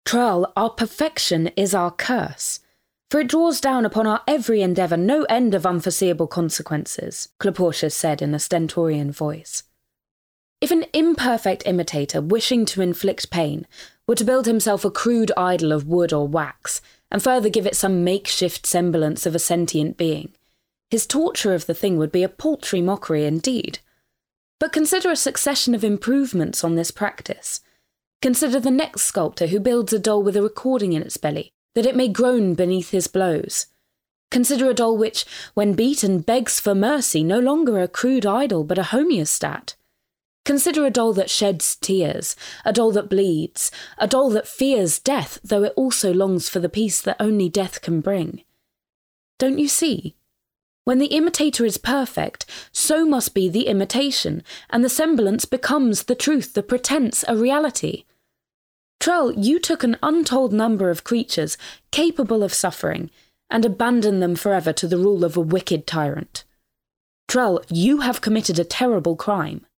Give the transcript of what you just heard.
Trull, our perfection is our curse, for it draws down upon our every endeavour no end of unforeseeable consequences, Cloportius said in a stentorian voice. If an imperfect imitator wishing to inflict pain were to build himself a crude idol of wood or wax, and further give it some makeshift semblance of a sentient being, his torture of the thing would be a paltry mockery indeed. But consider a succession of improvements on this practice. Consider the next sculptor who builds a doll with a recording in its belly, that it may groan beneath his blows. Consider a doll which, when beaten, begs for mercy, no longer a crude idol but a homeostat. Consider a doll that sheds tears, a doll that bleeds, a doll that fears death, though it also longs for the peace that only death can bring. Don't you see? When the imitator is perfect, so must be the imitation, and the semblance becomes the truth, the pretense a reality. Trull, you took an untold number of creatures capable of suffering, and abandoned them forever to the rule of a wicked tyrant. Trull, you have committed a terrible crime.